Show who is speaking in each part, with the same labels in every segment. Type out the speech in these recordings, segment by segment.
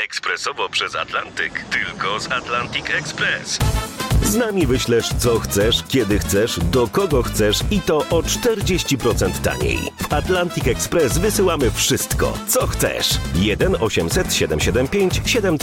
Speaker 1: Ekspresowo przez Atlantyk. Tylko z Atlantic Express. Z nami wyślesz co chcesz, kiedy chcesz, do kogo chcesz i to o 40% taniej. W Atlantic Express wysyłamy wszystko, co chcesz. 1 800 775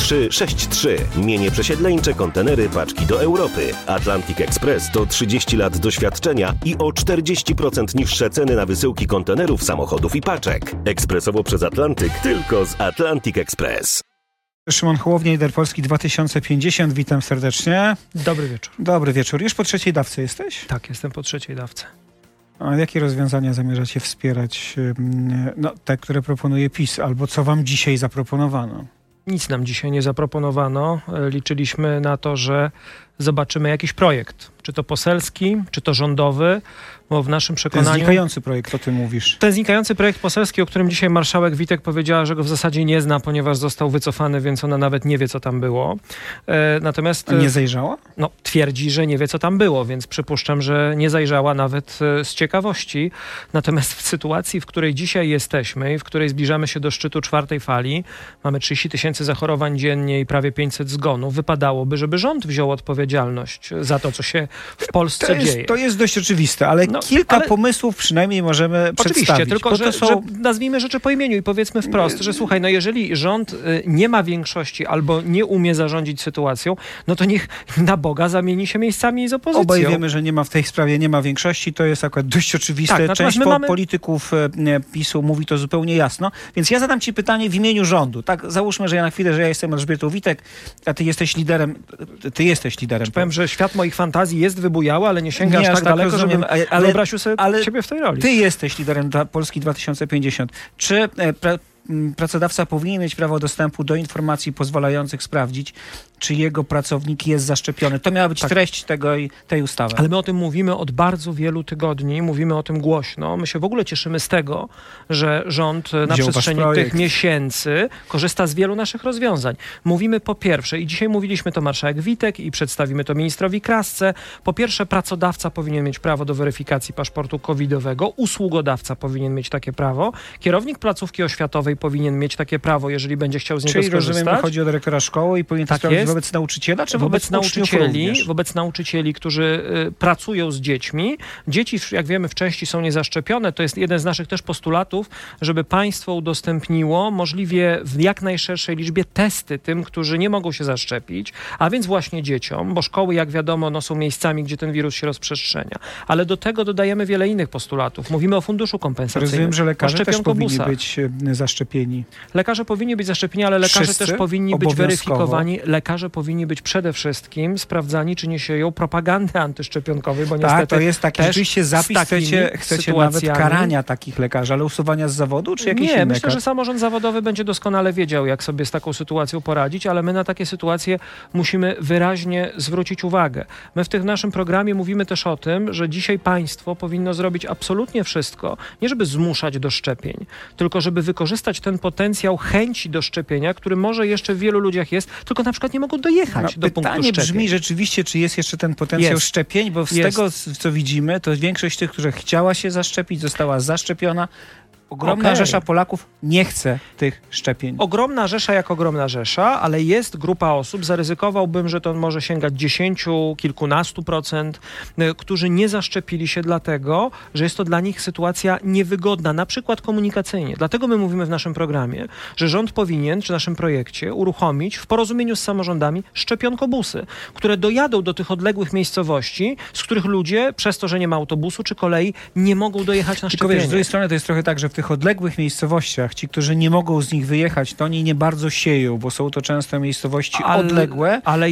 Speaker 1: 7363. Mienie przesiedleńcze, kontenery, paczki do Europy. Atlantic Express to 30 lat doświadczenia i o 40% niższe ceny na wysyłki kontenerów, samochodów i paczek. Ekspresowo przez Atlantyk, tylko z Atlantic Express.
Speaker 2: Szymon Hołownia, Lider Polski 2050. Witam serdecznie.
Speaker 3: Dobry wieczór.
Speaker 2: Dobry wieczór. Już po trzeciej dawce jesteś?
Speaker 3: Tak, jestem po trzeciej dawce.
Speaker 2: A jakie rozwiązania zamierzacie wspierać? Te, które proponuje PiS, albo co wam dzisiaj zaproponowano?
Speaker 3: Nic nam dzisiaj nie zaproponowano. Liczyliśmy na to, że zobaczymy jakiś projekt. Czy to poselski, czy to rządowy, bo w naszym przekonaniu...
Speaker 2: Ten znikający projekt, o tym mówisz.
Speaker 3: Ten znikający projekt poselski, o którym dzisiaj marszałek Witek powiedziała, że go w zasadzie nie zna, ponieważ został wycofany, więc ona nawet nie wie, co tam było. Natomiast...
Speaker 2: A nie zajrzała?
Speaker 3: No, twierdzi, że nie wie, co tam było, więc przypuszczam, że nie zajrzała nawet z ciekawości. Natomiast w sytuacji, w której dzisiaj jesteśmy i w której zbliżamy się do szczytu czwartej fali, mamy 30 000 zachorowań dziennie i prawie 500 zgonów, wypadałoby, żeby rząd wziął odpowiedzialność za to, co się w Polsce dzieje.
Speaker 2: To jest dość oczywiste, ale kilka pomysłów przynajmniej możemy przedstawić. Oczywiście,
Speaker 3: tylko że nazwijmy rzeczy po imieniu i powiedzmy wprost, że słuchaj, no jeżeli rząd nie ma większości albo nie umie zarządzić sytuacją, no to niech na Boga zamieni się miejscami z opozycją.
Speaker 2: Obaj wiemy, że w tej sprawie nie ma większości, to jest akurat dość oczywiste. Tak, część polityków PiS-u mówi to zupełnie jasno. Więc ja zadam ci pytanie w imieniu rządu. Tak, załóżmy, że ja na chwilę, że ja jestem Elżbietą Witek, a ty jesteś liderem. Powiem,
Speaker 3: że świat moich fantazji jest wybujały, ale nie sięga aż tak daleko, rozumiem, żebym wyobraził sobie ciebie w tej roli.
Speaker 2: Ty jesteś liderem Polski 2050. Czy pracodawca powinien mieć prawo dostępu do informacji pozwalających sprawdzić, czy jego pracownik jest zaszczepiony? To miała być treść tej ustawy.
Speaker 3: Ale my o tym mówimy od bardzo wielu tygodni, mówimy o tym głośno. My się w ogóle cieszymy z tego, że rząd na przestrzeni tych miesięcy korzysta z wielu naszych rozwiązań. Mówimy po pierwsze, i dzisiaj mówiliśmy to marszałek Witek i przedstawimy to ministrowi Krasce, po pierwsze pracodawca powinien mieć prawo do weryfikacji paszportu covidowego, usługodawca powinien mieć takie prawo, kierownik placówki oświatowej powinien mieć takie prawo, jeżeli będzie chciał z niego skorzystać.
Speaker 2: Czyli rozumiem, chodzi o dyrektora szkoły i powinien to sprawdzić wobec nauczyciela, czy wobec nauczycieli?
Speaker 3: Wobec nauczycieli, którzy pracują z dziećmi. Dzieci, jak wiemy, w części są niezaszczepione. To jest jeden z naszych też postulatów, żeby państwo udostępniło możliwie w jak najszerszej liczbie testy tym, którzy nie mogą się zaszczepić, a więc właśnie dzieciom, bo szkoły, jak wiadomo, są miejscami, gdzie ten wirus się rozprzestrzenia. Ale do tego dodajemy wiele innych postulatów. Mówimy o funduszu kompensacyjnym.
Speaker 2: Rozumiem, że lekarze też powinni być zaszczepieni.
Speaker 3: Lekarze powinni być zaszczepieni, ale lekarze też powinni być weryfikowani. Lekarze powinni być przede wszystkim sprawdzani, czy nie sieją propagandy antyszczepionkowej, bo niestety
Speaker 2: to jest taki rzeczywiście zapis, chcecie nawet karania takich lekarzy, ale usuwania z zawodu, czy jakiś inny?
Speaker 3: Myślę, że samorząd zawodowy będzie doskonale wiedział, jak sobie z taką sytuacją poradzić, ale my na takie sytuacje musimy wyraźnie zwrócić uwagę. My w naszym programie mówimy też o tym, że dzisiaj państwo powinno zrobić absolutnie wszystko, nie żeby zmuszać do szczepień, tylko żeby wykorzystać ten potencjał chęci do szczepienia, który może jeszcze w wielu ludziach jest, tylko na przykład nie mogą dojechać do punktu szczepień.
Speaker 2: Pytanie brzmi rzeczywiście, czy jest jeszcze ten potencjał szczepień, bo z tego, co widzimy, to większość tych, która chciała się zaszczepić, została zaszczepiona. Ogromna rzesza Polaków nie chce tych szczepień.
Speaker 3: Ogromna rzesza jak ogromna rzesza, ale jest grupa osób, zaryzykowałbym, że to może sięgać 10, kilkunastu procent, którzy nie zaszczepili się dlatego, że jest to dla nich sytuacja niewygodna, na przykład komunikacyjnie. Dlatego my mówimy w naszym programie, że rząd powinien, czy naszym projekcie, uruchomić w porozumieniu z samorządami szczepionkobusy, które dojadą do tych odległych miejscowości, z których ludzie, przez to, że nie ma autobusu czy kolei, nie mogą dojechać na szczepienie.
Speaker 2: Tylko wiesz, z drugiej strony to jest trochę tak, że w tych odległych miejscowościach, ci, którzy nie mogą z nich wyjechać, to oni nie bardzo sieją, bo są to często miejscowości odległe.
Speaker 3: Ale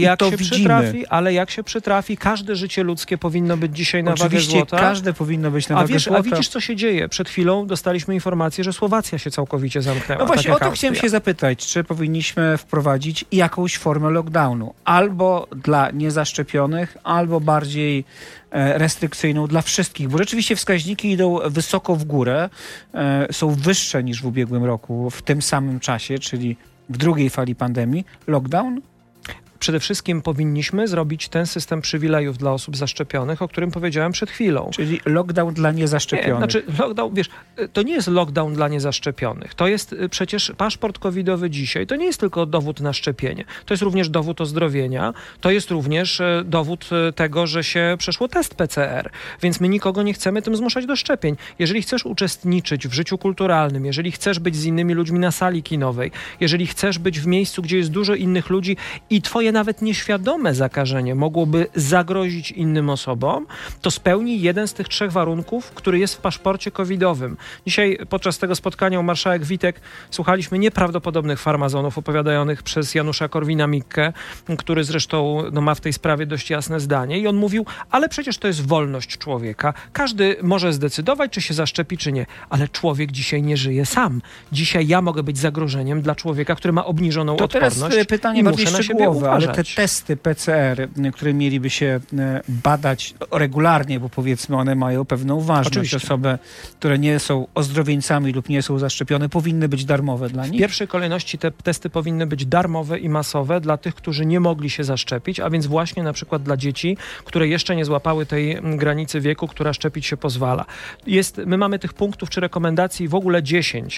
Speaker 3: jak się przytrafi, każde życie ludzkie powinno być dzisiaj na wagę złota.
Speaker 2: Oczywiście każde powinno być na wagę złota.
Speaker 3: A widzisz, co się dzieje? Przed chwilą dostaliśmy informację, że Słowacja się całkowicie zamknęła.
Speaker 2: No właśnie, o to chciałem się zapytać, czy powinniśmy wprowadzić jakąś formę lockdownu? Albo dla niezaszczepionych, albo bardziej restrykcyjną dla wszystkich, bo rzeczywiście wskaźniki idą wysoko w górę, są wyższe niż w ubiegłym roku w tym samym czasie, czyli w drugiej fali pandemii. Lockdown?
Speaker 3: Przede wszystkim powinniśmy zrobić ten system przywilejów dla osób zaszczepionych, o którym powiedziałem przed chwilą.
Speaker 2: Czyli lockdown dla niezaszczepionych.
Speaker 3: Nie, znaczy lockdown, wiesz, to nie jest lockdown dla niezaszczepionych. To jest przecież paszport covidowy dzisiaj. To nie jest tylko dowód na szczepienie. To jest również dowód ozdrowienia. To jest również dowód tego, że się przeszło test PCR. Więc my nikogo nie chcemy tym zmuszać do szczepień. Jeżeli chcesz uczestniczyć w życiu kulturalnym, jeżeli chcesz być z innymi ludźmi na sali kinowej, jeżeli chcesz być w miejscu, gdzie jest dużo innych ludzi i twoje nawet nieświadome zakażenie mogłoby zagrozić innym osobom, to spełnij jeden z tych 3 warunków, który jest w paszporcie covidowym. Dzisiaj podczas tego spotkania u marszałek Witek słuchaliśmy nieprawdopodobnych farmazonów opowiadanych przez Janusza Korwina-Mikke, który zresztą ma w tej sprawie dość jasne zdanie i on mówił, ale przecież to jest wolność człowieka. Każdy może zdecydować, czy się zaszczepi, czy nie, ale człowiek dzisiaj nie żyje sam. Dzisiaj ja mogę być zagrożeniem dla człowieka, który ma obniżoną
Speaker 2: to
Speaker 3: odporność.
Speaker 2: To teraz pytanie
Speaker 3: i
Speaker 2: bardziej
Speaker 3: muszę na siebie
Speaker 2: szczegółowe, ale te
Speaker 3: uważać.
Speaker 2: testy PCR, które mieliby się badać regularnie, bo powiedzmy one mają pewną ważność.
Speaker 3: Oczywiście.
Speaker 2: Osoby, które nie są ozdrowieńcami lub nie są zaszczepione, powinny być darmowe dla
Speaker 3: W
Speaker 2: nich.
Speaker 3: pierwszej kolejności te testy powinny być darmowe i masowe dla tych, którzy nie mogli się zaszczepić, a więc właśnie na przykład dla dzieci, które jeszcze nie złapały tej granicy wieku, która szczepić się pozwala. My mamy tych punktów czy rekomendacji w ogóle 10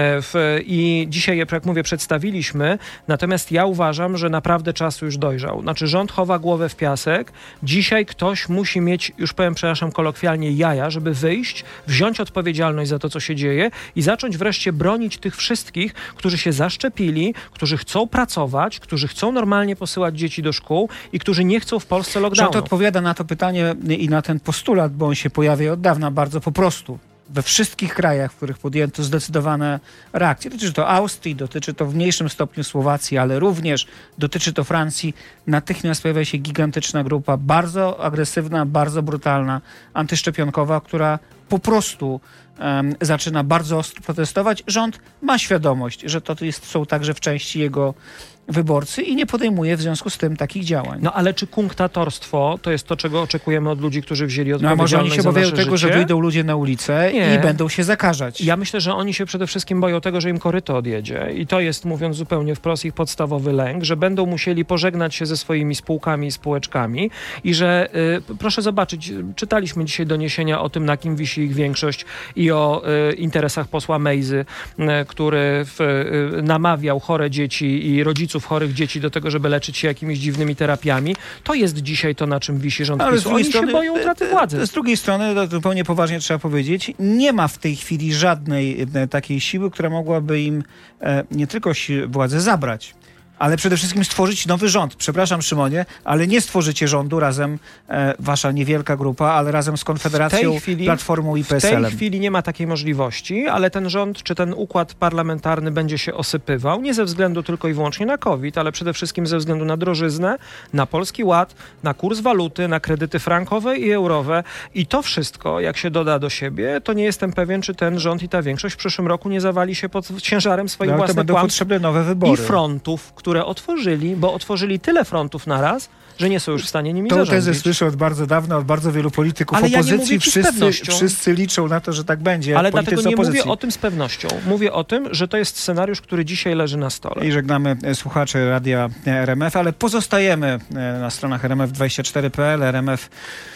Speaker 3: i dzisiaj je, jak mówię, przedstawiliśmy, natomiast ja uważam, że naprawdę czas już dojrzał. Znaczy rząd chowa głowę w piasek. Dzisiaj ktoś musi mieć, już powiem, przepraszam, kolokwialnie jaja, żeby wyjść, wziąć odpowiedzialność za to, co się dzieje i zacząć wreszcie bronić tych wszystkich, którzy się zaszczepili, którzy chcą pracować, którzy chcą normalnie posyłać dzieci do szkół i którzy nie chcą w Polsce lockdownu.
Speaker 2: Rząd odpowiada na to pytanie i na ten postulat, bo on się pojawia od dawna bardzo po prostu. We wszystkich krajach, w których podjęto zdecydowane reakcje. Dotyczy to Austrii, dotyczy to w mniejszym stopniu Słowacji, ale również dotyczy to Francji. Natychmiast pojawia się gigantyczna grupa, bardzo agresywna, bardzo brutalna, antyszczepionkowa, która po prostu zaczyna bardzo ostro protestować. Rząd ma świadomość, że są także w części jego wyborcy i nie podejmuje w związku z tym takich działań.
Speaker 3: No ale czy kunktatorstwo to jest to, czego oczekujemy od ludzi, którzy wzięli
Speaker 2: No a
Speaker 3: odpowiedzialność
Speaker 2: może oni się
Speaker 3: za
Speaker 2: obawiają
Speaker 3: nasze
Speaker 2: tego,
Speaker 3: życie?
Speaker 2: że wyjdą ludzie na ulicę
Speaker 3: Nie.
Speaker 2: i będą się zakażać.
Speaker 3: Ja myślę, że oni się przede wszystkim boją tego, że im koryto odjedzie. I to jest, mówiąc zupełnie wprost, ich podstawowy lęk, że będą musieli pożegnać się ze swoimi spółkami i spółeczkami i że, proszę zobaczyć, czytaliśmy dzisiaj doniesienia o tym, na kim wisi ich większość i o interesach posła Mejzy, który namawiał chore dzieci i rodziców chorych dzieci do tego, żeby leczyć się jakimiś dziwnymi terapiami. To jest dzisiaj to, na czym wisi rząd
Speaker 2: Ale z
Speaker 3: PiS-u.
Speaker 2: drugiej
Speaker 3: Oni
Speaker 2: strony,
Speaker 3: się boją utraty władzy.
Speaker 2: Z drugiej strony, to zupełnie poważnie trzeba powiedzieć, nie ma w tej chwili żadnej takiej siły, która mogłaby im nie tylko władzę zabrać, ale przede wszystkim stworzyć nowy rząd. Przepraszam, Szymonie, ale nie stworzycie rządu razem, wasza niewielka grupa, ale razem z Konfederacją, Platformą i PSL-em.
Speaker 3: W tej chwili nie ma takiej możliwości, ale ten rząd czy ten układ parlamentarny będzie się osypywał, nie ze względu tylko i wyłącznie na COVID, ale przede wszystkim ze względu na drożyznę, na Polski Ład, na kurs waluty, na kredyty frankowe i eurowe. I to wszystko, jak się doda do siebie, to nie jestem pewien, czy ten rząd i ta większość w przyszłym roku nie zawali się pod ciężarem swoich
Speaker 2: No, ale to
Speaker 3: własnych
Speaker 2: będą
Speaker 3: kłamstw
Speaker 2: potrzebne nowe wybory.
Speaker 3: i frontów, które otworzyli, bo otworzyli tyle frontów naraz, że nie są już w stanie nimi
Speaker 2: Tą
Speaker 3: zarządzić.
Speaker 2: tezę słyszę od bardzo dawna, od bardzo wielu polityków
Speaker 3: Ale ja nie
Speaker 2: opozycji.
Speaker 3: mówię ci z pewnością.
Speaker 2: Wszyscy liczą na to, że tak będzie.
Speaker 3: Ale
Speaker 2: politycy
Speaker 3: dlatego nie
Speaker 2: opozycji.
Speaker 3: mówię o tym z pewnością. Mówię o tym, że to jest scenariusz, który dzisiaj leży na stole.
Speaker 2: I żegnamy słuchaczy Radia RMF, ale pozostajemy na stronach rmf24.pl, RMF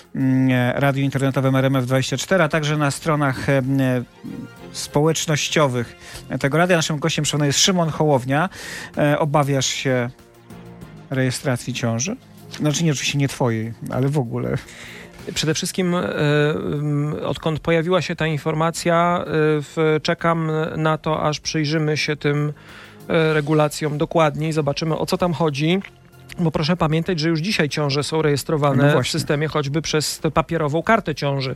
Speaker 2: radiu internetowym RMF24, a także na stronach społecznościowych tego radia. Naszym gościem jest Szymon Hołownia. Obawiasz się rejestracji ciąży? Znaczy nie, oczywiście nie twojej, ale w ogóle.
Speaker 3: Przede wszystkim odkąd pojawiła się ta informacja, czekam na to, aż przyjrzymy się tym regulacjom dokładniej, zobaczymy, o co tam chodzi. Bo proszę pamiętać, że już dzisiaj ciąże są rejestrowane w systemie choćby przez tę papierową kartę ciąży,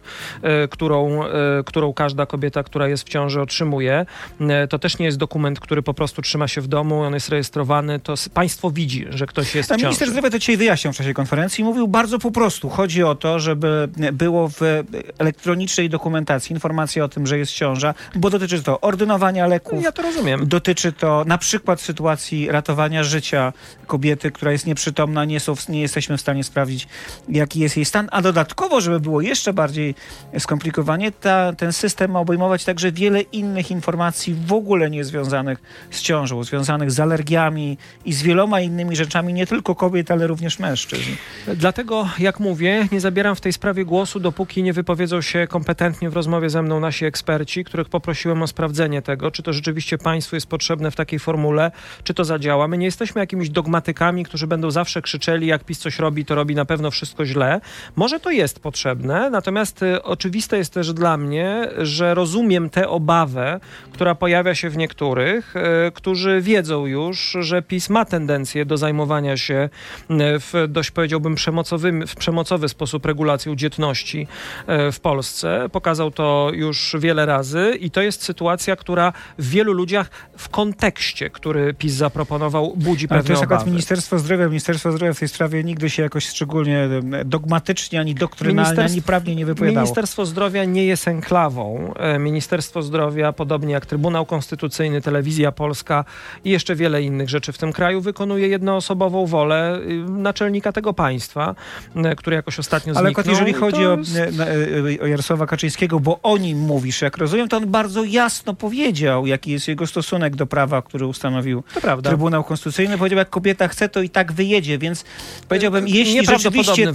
Speaker 3: którą każda kobieta, która jest w ciąży, otrzymuje. To też nie jest dokument, który po prostu trzyma się w domu, on jest rejestrowany, to państwo widzi, że ktoś jest w ciąży.
Speaker 2: Minister zdrowia to dzisiaj wyjaśniał w czasie konferencji i mówił bardzo po prostu. Chodzi o to, żeby było w elektronicznej dokumentacji informacja o tym, że jest ciąża, bo dotyczy to ordynowania leków.
Speaker 3: Ja to rozumiem.
Speaker 2: Dotyczy to na przykład sytuacji ratowania życia kobiety, która jest nieprzytomna, nie jesteśmy w stanie sprawdzić, jaki jest jej stan, a dodatkowo, żeby było jeszcze bardziej skomplikowanie, ten system ma obejmować także wiele innych informacji w ogóle niezwiązanych z ciążą, związanych z alergiami i z wieloma innymi rzeczami, nie tylko kobiet, ale również mężczyzn.
Speaker 3: Dlatego, jak mówię, nie zabieram w tej sprawie głosu, dopóki nie wypowiedzą się kompetentnie w rozmowie ze mną nasi eksperci, których poprosiłem o sprawdzenie tego, czy to rzeczywiście państwu jest potrzebne w takiej formule, czy to zadziała. My nie jesteśmy jakimiś dogmatykami, którzy będą zawsze krzyczeli, jak PiS coś robi, to robi na pewno wszystko źle. Może to jest potrzebne, natomiast oczywiste jest też dla mnie, że rozumiem tę obawę, która pojawia się w niektórych, którzy wiedzą już, że PiS ma tendencję do zajmowania się w dość, powiedziałbym, przemocowy sposób regulacją dzietności w Polsce. Pokazał to już wiele razy i to jest sytuacja, która w wielu ludziach w kontekście, który PiS zaproponował, budzi pewne obawy.
Speaker 2: To jest akurat Ministerstwo Zdrowia w tej sprawie nigdy się jakoś szczególnie dogmatycznie, ani doktrynalnie, ani prawnie nie wypowiadało.
Speaker 3: Ministerstwo Zdrowia nie jest enklawą. Ministerstwo Zdrowia, podobnie jak Trybunał Konstytucyjny, Telewizja Polska i jeszcze wiele innych rzeczy w tym kraju, wykonuje jednoosobową wolę naczelnika tego państwa, który jakoś ostatnio zniknął.
Speaker 2: Ale jeżeli chodzi o Jarosława Kaczyńskiego, bo o nim mówisz, jak rozumiem, to on bardzo jasno powiedział, jaki jest jego stosunek do prawa, który ustanowił Trybunał Konstytucyjny. Powiedział, jak kobieta chce, to i tak wyjedzie, więc powiedziałbym, jeśli rzeczywiście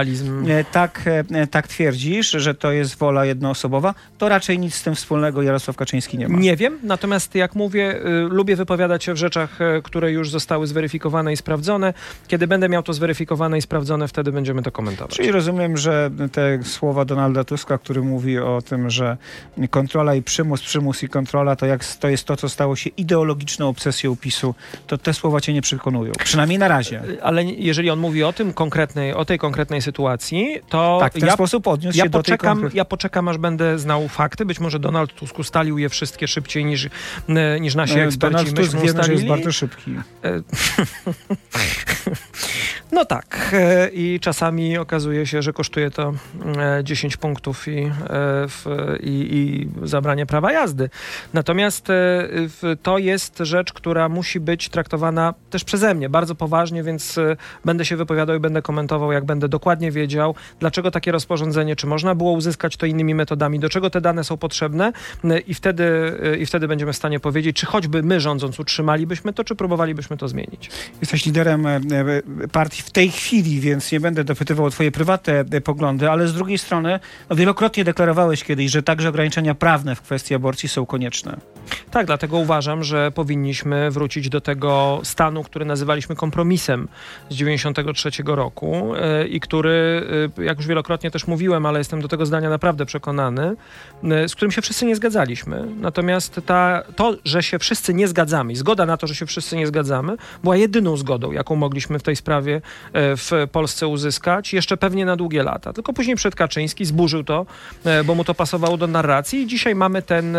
Speaker 2: tak twierdzisz, że to jest wola jednoosobowa, to raczej nic z tym wspólnego Jarosław Kaczyński nie ma.
Speaker 3: Nie wiem, natomiast jak mówię, lubię wypowiadać się w rzeczach, które już zostały zweryfikowane i sprawdzone. Kiedy będę miał to zweryfikowane i sprawdzone, wtedy będziemy to komentować.
Speaker 2: Czyli rozumiem, że te słowa Donalda Tuska, który mówi o tym, że kontrola i przymus i kontrola to jest to, co stało się ideologiczną obsesją PiS-u, to te słowa cię nie przekonują. Przynajmniej na razie.
Speaker 3: Ale jeżeli on mówi o tej konkretnej sytuacji, to
Speaker 2: tak, w ten sposób odniósł się do tej
Speaker 3: Ja poczekam, aż będę znał fakty. Być może Donald Tusk ustalił je wszystkie szybciej niż nasi eksperci.
Speaker 2: Donald Tusk wiemy, że jest bardzo szybki.
Speaker 3: No tak. I czasami okazuje się, że kosztuje to 10 punktów i zabranie prawa jazdy. Natomiast to jest rzecz, która musi być traktowana też przeze mnie bardzo poważnie, więc będę się wypowiadał i będę komentował, jak będę dokładnie wiedział, dlaczego takie rozporządzenie, czy można było uzyskać to innymi metodami, do czego te dane są potrzebne i wtedy będziemy w stanie powiedzieć, czy choćby my rządząc utrzymalibyśmy to, czy próbowalibyśmy to zmienić.
Speaker 2: Jesteś liderem partii w tej chwili, więc nie będę dopytywał o twoje prywatne poglądy, ale z drugiej strony wielokrotnie deklarowałeś kiedyś, że także ograniczenia prawne w kwestii aborcji są konieczne.
Speaker 3: Tak, dlatego uważam, że powinniśmy wrócić do tego stanu, który nazywaliśmy kompromisem z 1993 roku i który, jak już wielokrotnie też mówiłem, ale jestem do tego zdania naprawdę przekonany, z którym się wszyscy nie zgadzaliśmy. Natomiast to, że się wszyscy nie zgadzamy i zgoda na to, że się wszyscy nie zgadzamy, była jedyną zgodą, jaką mogliśmy w tej sprawie w Polsce uzyskać, jeszcze pewnie na długie lata. Tylko później przyszedł Kaczyński, zburzył to, bo mu to pasowało do narracji i dzisiaj mamy ten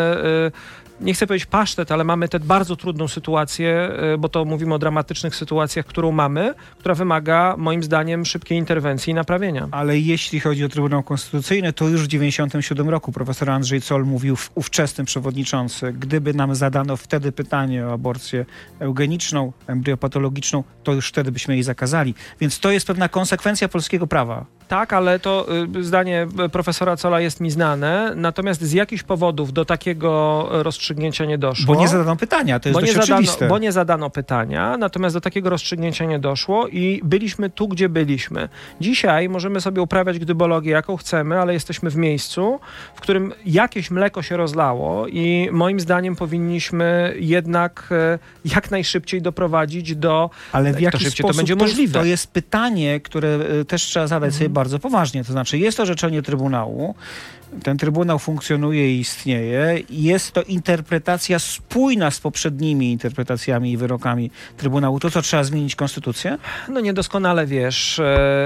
Speaker 3: nie chcę powiedzieć pasztet, ale mamy tę bardzo trudną sytuację, bo to mówimy o dramatycznych sytuacjach, którą mamy, która wymaga moim zdaniem szybkiej interwencji i naprawienia.
Speaker 2: Ale jeśli chodzi o Trybunał Konstytucyjny, to już w 1997 roku profesor Andrzej Zoll mówił, ówczesny przewodniczący, gdyby nam zadano wtedy pytanie o aborcję eugeniczną, embriopatologiczną, to już wtedy byśmy jej zakazali. Więc to jest pewna konsekwencja polskiego prawa.
Speaker 3: Tak, ale to zdanie profesora Zolla jest mi znane, natomiast z jakichś powodów do takiego rozstrzygnięcia nie doszło.
Speaker 2: Bo nie zadano pytania, to jest dość oczywiste.
Speaker 3: Bo nie zadano pytania, natomiast do takiego rozstrzygnięcia nie doszło i byliśmy tu, gdzie byliśmy. Dzisiaj możemy sobie uprawiać gdybologię, jaką chcemy, ale jesteśmy w miejscu, w którym jakieś mleko się rozlało i moim zdaniem powinniśmy jednak jak najszybciej doprowadzić do...
Speaker 2: Ale w jaki
Speaker 3: sposób
Speaker 2: to będzie
Speaker 3: możliwe?
Speaker 2: To jest pytanie, które też trzeba zadać sobie bardzo poważnie. To znaczy, jest orzeczenie Trybunału, ten Trybunał funkcjonuje i istnieje. Jest to interpretacja spójna z poprzednimi interpretacjami i wyrokami Trybunału. To co, trzeba zmienić konstytucję?
Speaker 3: No niedoskonale wiesz,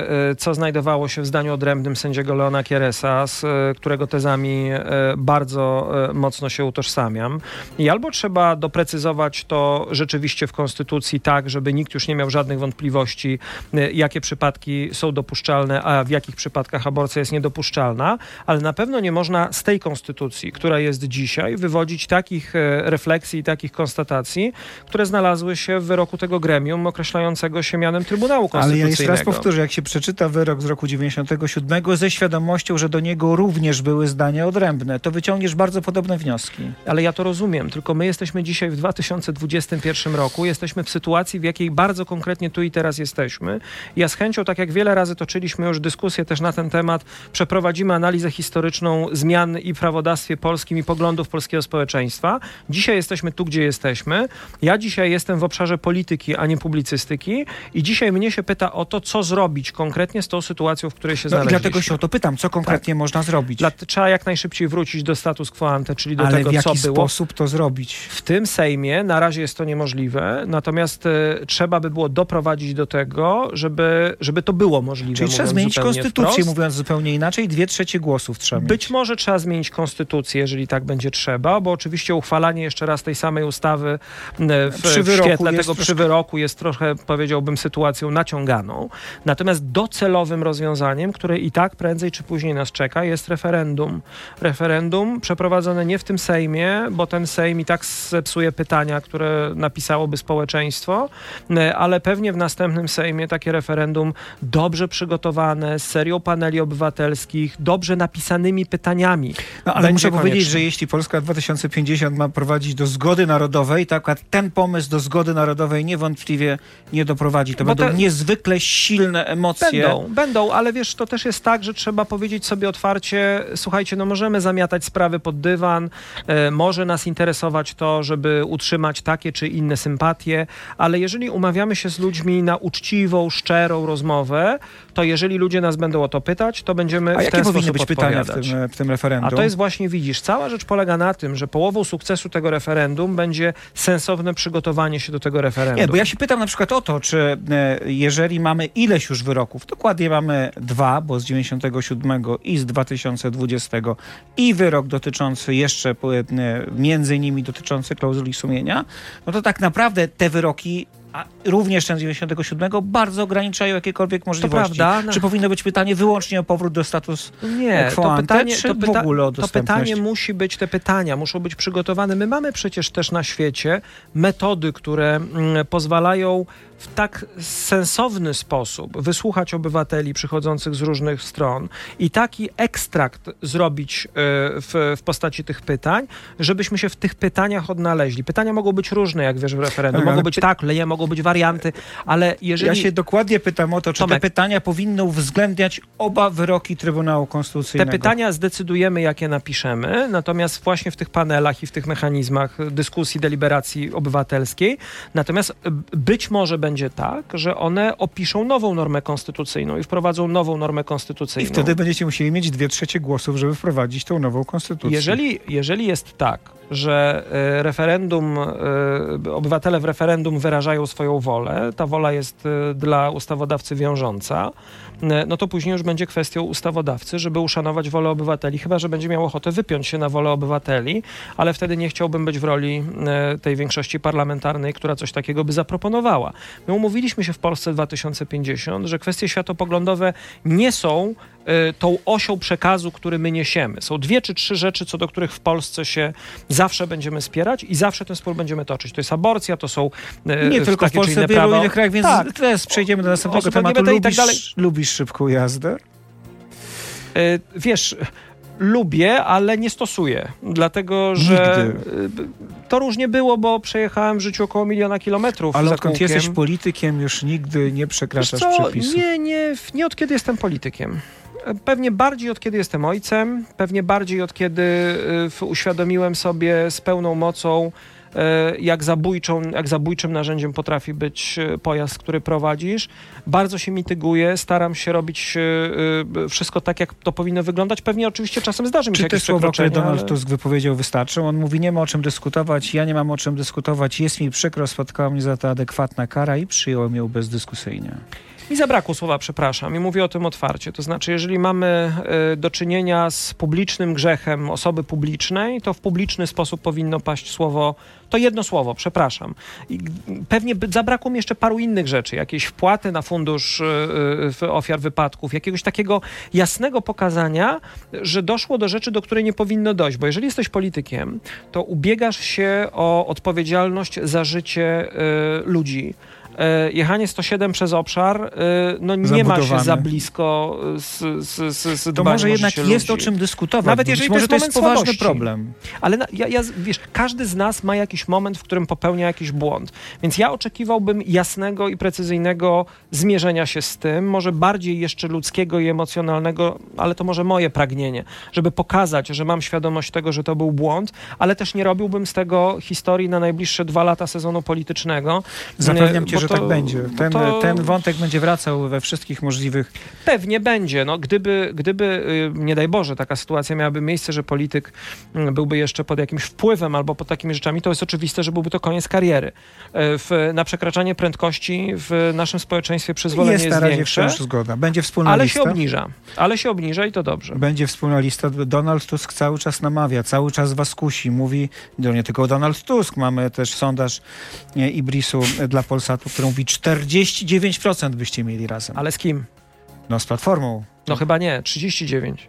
Speaker 3: co znajdowało się w zdaniu odrębnym sędziego Leona Kieresa, z którego tezami bardzo mocno się utożsamiam. I albo trzeba doprecyzować to rzeczywiście w konstytucji tak, żeby nikt już nie miał żadnych wątpliwości, jakie przypadki są dopuszczalne, określa, w jakich przypadkach aborcja jest niedopuszczalna, ale na pewno nie można z tej konstytucji, która jest dzisiaj, wywodzić takich refleksji i takich konstatacji, które znalazły się w wyroku tego gremium określającego się mianem Trybunału Konstytucyjnego.
Speaker 2: Ale ja jeszcze raz powtórzę, jak się przeczyta wyrok z roku 97 ze świadomością, że do niego również były zdania odrębne, to wyciągniesz bardzo podobne wnioski.
Speaker 3: Ale ja to rozumiem, tylko my jesteśmy dzisiaj w 2021 roku, jesteśmy w sytuacji, w jakiej bardzo konkretnie tu i teraz jesteśmy. Ja z chęcią, tak jak wiele razy toczyliśmy już dyskusję też na ten temat, przeprowadzimy analizę historyczną zmian i w prawodawstwie polskim i poglądów polskiego społeczeństwa. Dzisiaj jesteśmy tu, gdzie jesteśmy. Ja dzisiaj jestem w obszarze polityki, a nie publicystyki i dzisiaj mnie się pyta o to, co zrobić konkretnie z tą sytuacją, w której się znaleźliśmy.
Speaker 2: I dlatego się o to pytam, co konkretnie można zrobić.
Speaker 3: Trzeba jak najszybciej wrócić do status quo ante, czyli do
Speaker 2: tego,
Speaker 3: co było.
Speaker 2: Ale w jaki sposób to zrobić?
Speaker 3: W tym Sejmie na razie jest to niemożliwe, natomiast trzeba by było doprowadzić do tego, żeby to było możliwe.
Speaker 2: Czyli trzeba zmienić konstytucję, mówiąc zupełnie inaczej, 2/3 głosów trzeba mieć.
Speaker 3: Być może trzeba zmienić konstytucję, jeżeli tak będzie trzeba, bo oczywiście uchwalanie jeszcze raz tej samej ustawy w świetle tego przy wyroku jest trochę, powiedziałbym, sytuacją naciąganą. Natomiast docelowym rozwiązaniem, które i tak prędzej czy później nas czeka, jest referendum. Referendum przeprowadzone nie w tym Sejmie, bo ten Sejm i tak zepsuje pytania, które napisałoby społeczeństwo, ale pewnie w następnym Sejmie takie referendum dobrze przygotowane, z serią paneli obywatelskich, dobrze napisanymi pytaniami.
Speaker 2: No, ale muszę powiedzieć, że jeśli Polska 2050 ma prowadzić do zgody narodowej, to akurat ten pomysł do zgody narodowej niewątpliwie nie doprowadzi. To będą niezwykle silne emocje.
Speaker 3: Będą, ale wiesz, to też jest tak, że trzeba powiedzieć sobie otwarcie, słuchajcie, no możemy zamiatać sprawy pod dywan, może nas interesować to, żeby utrzymać takie czy inne sympatie, ale jeżeli umawiamy się z ludźmi na uczciwą, szczerą rozmowę, to jeżeli ludzie nas będą o to pytać, to będziemy w ten sposób
Speaker 2: być pytania w tym referendum?
Speaker 3: A to jest właśnie, widzisz, cała rzecz polega na tym, że połową sukcesu tego referendum będzie sensowne przygotowanie się do tego referendum.
Speaker 2: Nie, bo ja się pytam na przykład o to, czy jeżeli mamy ileś już wyroków, dokładnie mamy 2, bo z 97 i z 2020 i wyrok dotyczący jeszcze między innymi dotyczący klauzuli sumienia, no to tak naprawdę te wyroki, a również ten z 97 bardzo ograniczają jakiekolwiek możliwości.
Speaker 3: To prawda.
Speaker 2: Czy powinno być pytanie wyłącznie o powrót do status quo ante, czy w ogóle o dostępność?
Speaker 3: To pytanie musi być, te pytania muszą być przygotowane. My mamy przecież też na świecie metody, które pozwalają w tak sensowny sposób wysłuchać obywateli przychodzących z różnych stron i taki ekstrakt zrobić w postaci tych pytań, żebyśmy się w tych pytaniach odnaleźli. Pytania mogą być różne, jak wiesz, w referendum. Mogą być mogą być warianty, ale jeżeli...
Speaker 2: Ja się dokładnie pytam o to, czy te pytania powinny uwzględniać oba wyroki Trybunału Konstytucyjnego.
Speaker 3: Te pytania zdecydujemy, jakie napiszemy, natomiast właśnie w tych panelach i w tych mechanizmach dyskusji, deliberacji obywatelskiej, natomiast być może będzie tak, że one opiszą nową normę konstytucyjną i wprowadzą nową normę konstytucyjną.
Speaker 2: I wtedy będziecie musieli mieć 2/3 głosów, żeby wprowadzić tą nową konstytucję.
Speaker 3: Jeżeli jest tak, że obywatele w referendum wyrażają swoją wolę, ta wola jest dla ustawodawcy wiążąca, no to później już będzie kwestią ustawodawcy, żeby uszanować wolę obywateli, chyba że będzie miał ochotę wypiąć się na wolę obywateli, ale wtedy nie chciałbym być w roli tej większości parlamentarnej, która coś takiego by zaproponowała. My umówiliśmy się w Polsce 2050, że kwestie światopoglądowe nie są tą osią przekazu, który my niesiemy. Są 2 czy 3 rzeczy, co do których w Polsce się zawsze będziemy spierać i zawsze ten spór będziemy toczyć. To jest aborcja, to są
Speaker 2: nie tylko w Polsce, w wielu innych krajach, więc teraz przejdziemy do następnego tematu. Lubisz szybką jazdę?
Speaker 3: Wiesz... Lubię, ale nie stosuję, dlatego że to różnie było, bo przejechałem w życiu około 1 000 000 kilometrów.
Speaker 2: Ale odkąd jesteś politykiem, już nigdy nie przekraczasz przepisów.
Speaker 3: Nie od kiedy jestem politykiem. Pewnie bardziej od kiedy jestem ojcem, pewnie bardziej od kiedy uświadomiłem sobie z pełną mocą, jak zabójczym narzędziem potrafi być pojazd, który prowadzisz. Bardzo się mityguję, staram się robić wszystko tak, jak to powinno wyglądać. Pewnie oczywiście czasem zdarzy mi się jakieś przekroczenia.
Speaker 2: Czy te słowa, które Donald Tusk wypowiedział, wystarczą? On mówi, nie ma o czym dyskutować, ja nie mam o czym dyskutować, jest mi przykro, spotkała mnie za to adekwatna kara i przyjąłem ją bezdyskusyjnie.
Speaker 3: Mi zabrakło słowa przepraszam i mówię o tym otwarcie. To znaczy, jeżeli mamy do czynienia z publicznym grzechem osoby publicznej, to w publiczny sposób powinno paść słowo, to jedno słowo, przepraszam. I pewnie zabrakło mi jeszcze paru innych rzeczy, jakieś wpłaty na fundusz ofiar wypadków, jakiegoś takiego jasnego pokazania, że doszło do rzeczy, do której nie powinno dojść. Bo jeżeli jesteś politykiem, to ubiegasz się o odpowiedzialność za życie ludzi. Jechanie 107 przez obszar, no nie ma się za blisko z
Speaker 2: to może jednak jest o czym dyskutować.
Speaker 3: Nawet jeżeli
Speaker 2: może to jest poważny
Speaker 3: słabości.
Speaker 2: problem.
Speaker 3: Ale wiesz, każdy z nas ma jakiś moment, w którym popełnia jakiś błąd. Więc ja oczekiwałbym jasnego i precyzyjnego zmierzenia się z tym, może bardziej jeszcze ludzkiego i emocjonalnego, ale to może moje pragnienie, żeby pokazać, że mam świadomość tego, że to był błąd, ale też nie robiłbym z tego historii na najbliższe 2 lata sezonu politycznego.
Speaker 2: Zapewniam cię, że tak będzie. Ten wątek będzie wracał we wszystkich możliwych...
Speaker 3: Pewnie będzie. No, gdyby, nie daj Boże, taka sytuacja miałaby miejsce, że polityk byłby jeszcze pod jakimś wpływem albo pod takimi rzeczami, to jest oczywiste, że byłby to koniec kariery. Na przekraczanie prędkości w naszym społeczeństwie przyzwolenie jest
Speaker 2: na razie
Speaker 3: większe.
Speaker 2: Zgoda. Będzie wspólna lista.
Speaker 3: Ale się obniża i to dobrze.
Speaker 2: Będzie wspólna lista. Donald Tusk cały czas namawia, cały czas was kusi. Mówi, no nie tylko Donald Tusk, mamy też sondaż Ibrisu dla Polsatu, który mówi 49% byście mieli razem.
Speaker 3: Ale z kim?
Speaker 2: No z Platformą.
Speaker 3: No chyba nie, 39.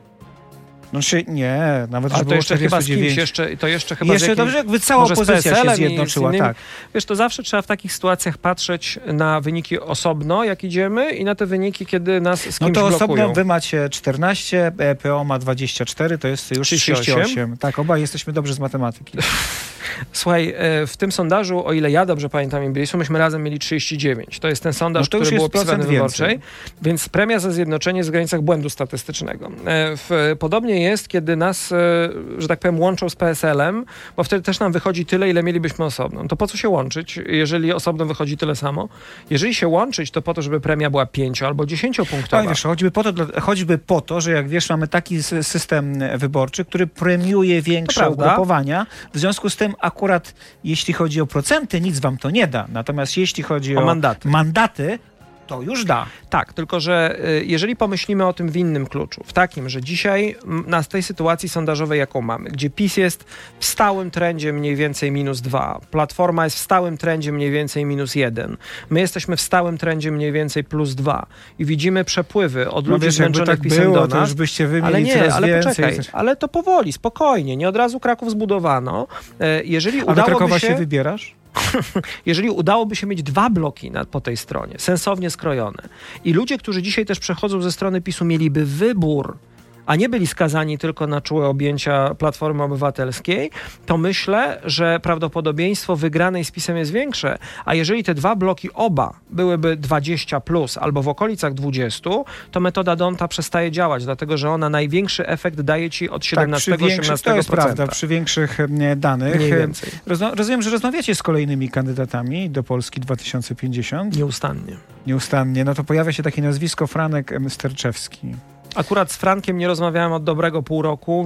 Speaker 2: No nie, nawet
Speaker 3: ale to jeszcze 49. Chyba z kimś, to jeszcze chyba
Speaker 2: jeszcze dobrze, jakby cała opozycja się zjednoczyła, tak.
Speaker 3: Wiesz, to zawsze trzeba w takich sytuacjach patrzeć na wyniki osobno, jak idziemy, i na te wyniki, kiedy nas z kimś blokują.
Speaker 2: No to osobno wy macie 14, PO ma 24, to jest już 38. Tak, obaj jesteśmy dobrzy z matematyki.
Speaker 3: Słuchaj, w tym sondażu, o ile ja dobrze pamiętam Ibrisu, myśmy razem mieli 39. To jest ten sondaż, który był opisany w Wyborczej, więc premia za zjednoczenie jest w granicach błędu statystycznego. Podobnie jest, kiedy nas, że tak powiem, łączą z PSL-em, bo wtedy też nam wychodzi tyle, ile mielibyśmy osobno. To po co się łączyć, jeżeli osobno wychodzi tyle samo? Jeżeli się łączyć, to po to, żeby premia była 5 albo 10-punktowa.
Speaker 2: Wiesz, choćby po to, że jak wiesz, mamy taki system wyborczy, który premiuje większe ugrupowania. W związku z tym akurat jeśli chodzi o procenty, nic wam to nie da. Natomiast jeśli chodzi o mandaty, to już da.
Speaker 3: Tak, tylko że jeżeli pomyślimy o tym w innym kluczu, w takim, że dzisiaj na tej sytuacji sondażowej, jaką mamy, gdzie PiS jest w stałym trendzie mniej więcej -2, Platforma jest w stałym trendzie mniej więcej -1, my jesteśmy w stałym trendzie mniej więcej +2 i widzimy przepływy od ludzi zmęczonych
Speaker 2: tak
Speaker 3: PiS-em
Speaker 2: było,
Speaker 3: do nas.
Speaker 2: To już byście wy
Speaker 3: ale
Speaker 2: mieli
Speaker 3: nie, ale
Speaker 2: więcej.
Speaker 3: Poczekaj, ale to powoli, spokojnie, nie od razu Kraków zbudowano. Jeżeli
Speaker 2: a do Krakowa się wybierasz?
Speaker 3: Jeżeli udałoby się mieć 2 bloki po tej stronie, sensownie skrojone, i ludzie, którzy dzisiaj też przechodzą ze strony PiS-u, mieliby wybór, a nie byli skazani tylko na czułe objęcia Platformy Obywatelskiej, to myślę, że prawdopodobieństwo wygranej z PiS-em jest większe. A jeżeli te 2 bloki oba byłyby 20+ albo w okolicach 20, to metoda Donta przestaje działać, dlatego że ona największy efekt daje ci od 17-18%.
Speaker 2: To jest prawda, przy większych danych.
Speaker 3: Mniej więcej.
Speaker 2: Rozumiem, że rozmawiacie z kolejnymi kandydatami do Polski 2050. Nieustannie. No to pojawia się takie nazwisko Franek Sterczewski.
Speaker 3: Akurat z Frankiem nie rozmawiałem od dobrego pół roku,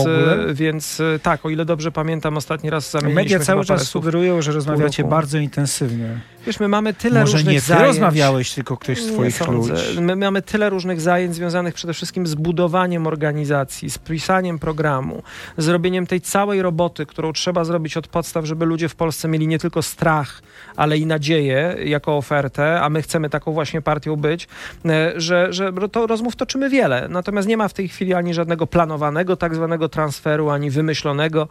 Speaker 3: więc tak, o ile dobrze pamiętam, ostatni raz zamieniliśmy.
Speaker 2: Media cały czas sugerują, że rozmawiacie bardzo intensywnie.
Speaker 3: Wiesz, my mamy tyle różnych zajęć.
Speaker 2: Może nie ty rozmawiałeś, tylko ktoś z twoich ludzi.
Speaker 3: My mamy tyle różnych zajęć związanych przede wszystkim z budowaniem organizacji, z pisaniem programu, z robieniem tej całej roboty, którą trzeba zrobić od podstaw, żeby ludzie w Polsce mieli nie tylko strach, ale i nadzieję jako ofertę, a my chcemy taką właśnie partią być, że to rozmów toczymy wiele. Natomiast nie ma w tej chwili ani żadnego planowanego tak zwanego transferu, ani wymyślonego.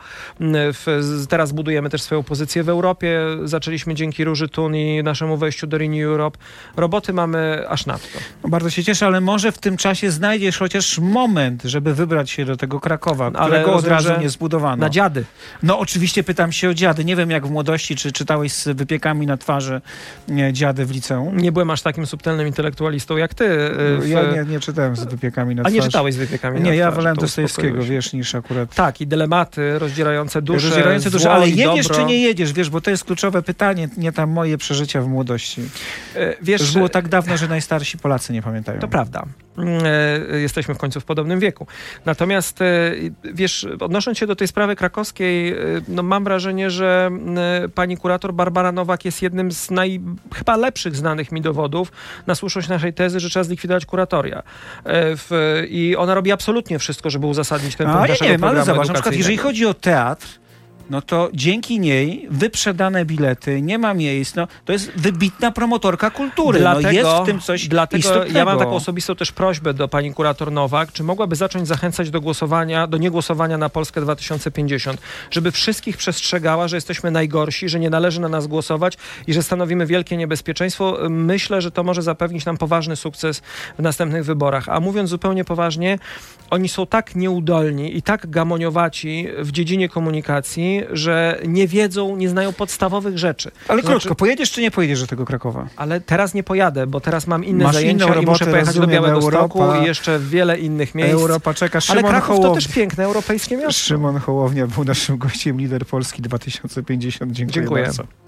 Speaker 3: Teraz budujemy też swoją pozycję w Europie. Zaczęliśmy dzięki Róży Thun i naszemu wejściu do Renew Europe. Roboty mamy aż nadto.
Speaker 2: Bardzo się cieszę, ale może w tym czasie znajdziesz chociaż moment, żeby wybrać się do tego Krakowa, którego od razu nie zbudowano.
Speaker 3: Na dziady.
Speaker 2: No oczywiście pytam się o dziady. Nie wiem jak w młodości, czy czytałeś z wypiekami na twarzy dziady w liceum?
Speaker 3: Nie byłem aż takim subtelnym intelektualistą jak ty.
Speaker 2: Ja nie czytałem z wypiekami na twarzy.
Speaker 3: A nie czytałeś z wypiekami na twarzy?
Speaker 2: Nie, ja wolałem Dostojewskiego, wiesz, niż akurat...
Speaker 3: Tak, i dylematy rozdzierające duszę,
Speaker 2: ale jedziesz czy nie jedziesz, wiesz, bo to jest kluczowe pytanie, nie tam moje przeżycie przeżycia w młodości.
Speaker 3: Wiesz,
Speaker 2: Już było tak dawno, że najstarsi Polacy nie pamiętają.
Speaker 3: To prawda. Jesteśmy w końcu w podobnym wieku. Natomiast wiesz, odnosząc się do tej sprawy krakowskiej, no mam wrażenie, że pani kurator Barbara Nowak jest jednym z chyba lepszych znanych mi dowodów na słuszność naszej tezy, że trzeba zlikwidować kuratoria. I ona robi absolutnie wszystko, żeby uzasadnić ten punkt naszego
Speaker 2: ja nie wiem,
Speaker 3: programu
Speaker 2: ale zobacz, na przykład
Speaker 3: edukacyjnego.
Speaker 2: jeżeli chodzi o teatr, no to dzięki niej wyprzedane bilety, nie ma miejsc, no to jest wybitna promotorka kultury.
Speaker 3: Dlatego,
Speaker 2: jest w tym coś istotnego.
Speaker 3: ja mam taką osobistą też prośbę do pani kurator Nowak, czy mogłaby zacząć zachęcać do głosowania, do niegłosowania na Polskę 2050, żeby wszystkich przestrzegała, że jesteśmy najgorsi, że nie należy na nas głosować i że stanowimy wielkie niebezpieczeństwo. Myślę, że to może zapewnić nam poważny sukces w następnych wyborach. A mówiąc zupełnie poważnie, oni są tak nieudolni i tak gamoniowaci w dziedzinie komunikacji, że nie wiedzą, nie znają podstawowych rzeczy.
Speaker 2: Ale krótko, pojedziesz czy nie pojedziesz do tego Krakowa?
Speaker 3: Ale teraz nie pojadę, bo teraz mam inne
Speaker 2: Masz
Speaker 3: zajęcia
Speaker 2: inną
Speaker 3: i muszę
Speaker 2: robotę,
Speaker 3: pojechać do
Speaker 2: rozumiem,
Speaker 3: Białegostoku
Speaker 2: Europa.
Speaker 3: i jeszcze wiele innych miejsc.
Speaker 2: Europa czeka.
Speaker 3: Ale
Speaker 2: Szymon
Speaker 3: Kraków to
Speaker 2: Hołownia.
Speaker 3: też piękne europejskie miasto.
Speaker 2: Szymon Hołownia był naszym gościem, lider Polski 2050. Dziękuję
Speaker 3: Dziękuję.
Speaker 2: bardzo.